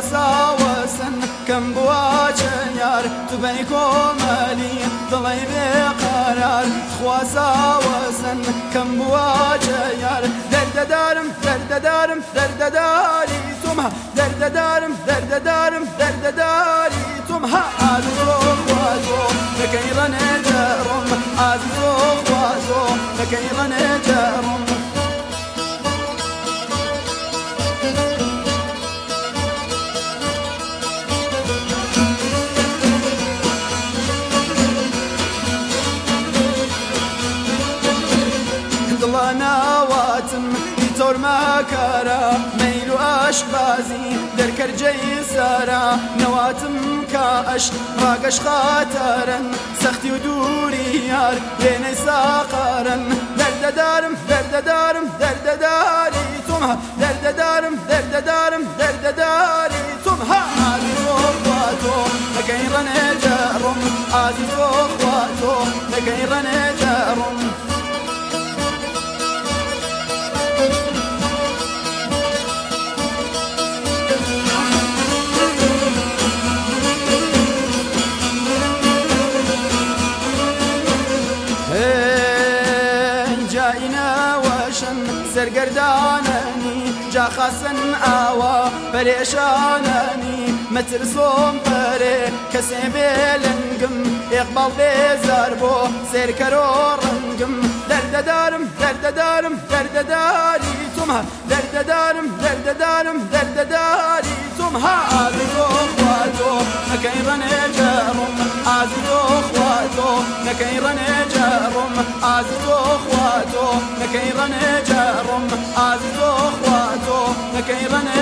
ساوسن كم بواجه يار تبيكو مالي ضلي بقرار ساوسن كم بواجه يار درد دارم درد دارم درد داري تمها درد دارم درد دارم درد داري تمها عزيزو خوازو لكيرا نجرم عزيزو خوازو لكيرا نجرم دڵانا واتم تۆر ماکارە مەیل و ئاشبازی دەرکەرجەی سارا نەواتم کاش ڕاگەش خاتارن سەختی و دووری یار لێنەی ساقارن دەردەدارم دەردەدارم دەردەداری تۆمها دەردەدارم دەردەدارم دەردەداری تۆمها ئازیزۆ خواتۆ لەکەی ڕەنێجەڕم ئازیزۆ خواتۆ لەکەی ڕەنێجەڕم سرگرداننی جا خاسن آوا پریشاننی مترسوم پره کسی بلنگم اقبال بیزار بو سرکرو رنگم درد دارم درد دارم درد داری تمها درد دارم درد دارم درد داری تمها عزیزو خواتو نکی رنجرم عزیزو خواتو نکی رنجرم عزیزو خواتو نکی رنجرم عزیزو خواتو نکی رنجرم